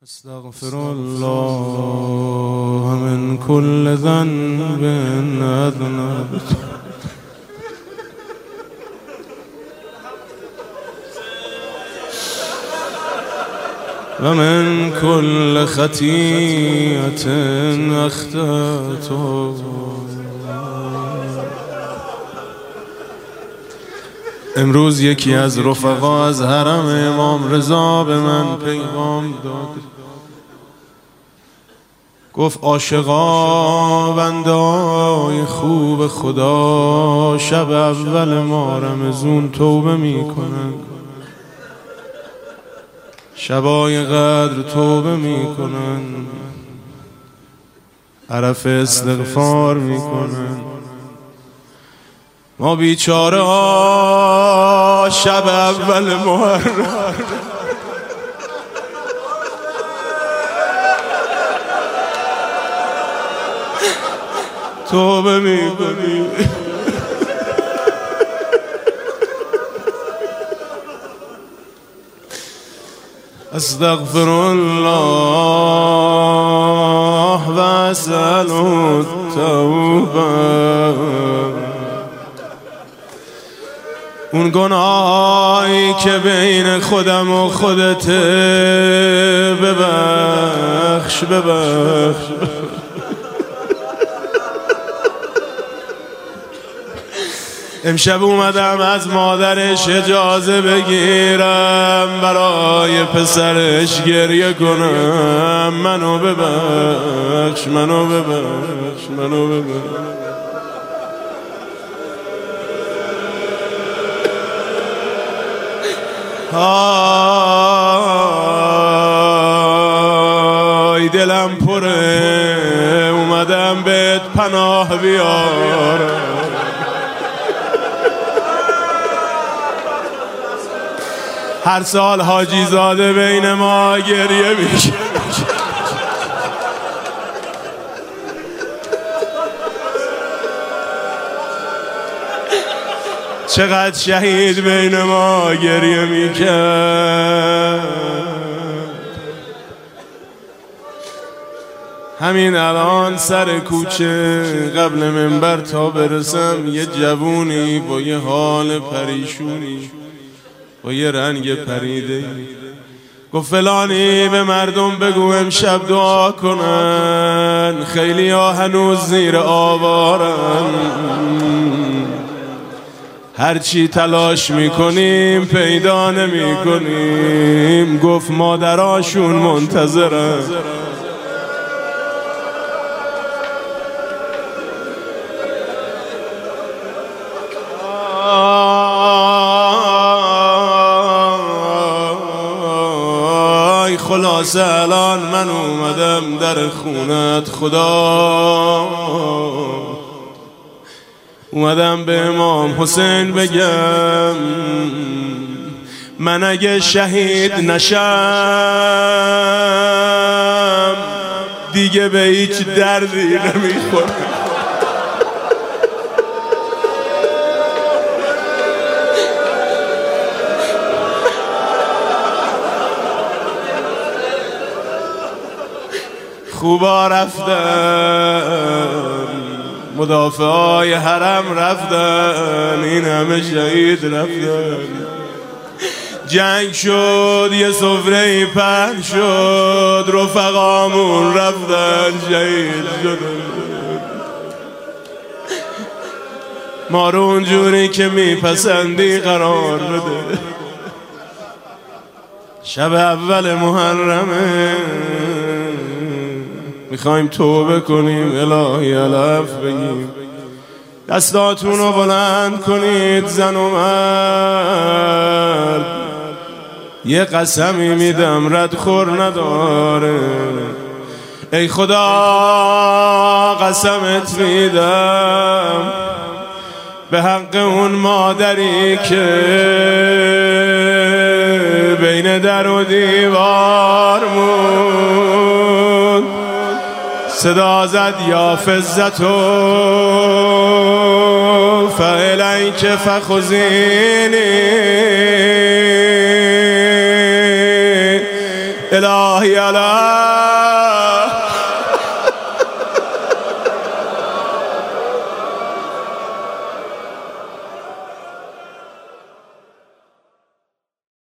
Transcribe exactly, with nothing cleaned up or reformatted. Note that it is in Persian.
استغفر الله من كل ذنب أذنبت و من كل خطیئة اخطأت. امروز یکی از رفقا از حرم امام رضا به من پیغام داد، گفت عاشقا بندای خوب خدا شب اول ماه رمضان توبه میکنن، شبای قدر توبه میکنن، عرف استغفار میکنن. ما بیچاره ها شب اول محرم توبه میکنیم. استغفر الله و اسأل التوبه. اون گناهایی که بین خودم و خودت ببخش ببخش. امشب اومدم از مادرش اجازه بگیرم برای پسرش گریه کنم. منو ببخش منو ببخش منو ببخش. آی دلم پره اومدم بهت پناه بیارم. هر سال حاجی زاده بین ما گریه میشه، چقدر شهید بین ما گریه میکرد. همین الان سر کوچه قبل منبر تا برسم یه جوونی با یه حال پریشونی با یه رنگ پریده گفت فلانی به مردم بگو امشب دعا کنن، خیلی ها هنوز زیر آوارن، هرچی تلاش میکنیم پیدا نمیکنیم. گفت مادراشون منتظرن. خلاصه الان من اومدم در خونت خدا، اومدم به امام حسین بگم من اگه شهید نشم دیگه به هیچ دردی نمیخورم. خوبا رفتن، مدافعای حرم رفتن، این همه شهید رفتن. جنگ شد یه سفره پهن شد، رفقامون رفتن شهید شدن. ما رو اونجوری که میپسندی قرار بده. شب اول محرمه میخوایم توبه کنیم، الهی علف بگیم. دستاتون رو بلند کنید زن و مرد، یه قسمی میدم ردخور نداره. ای خدا قسمت میدم به حق اون مادری که بین در و دیوار موند، صدا زد یا فزتو فعلن که فخزینی اله الا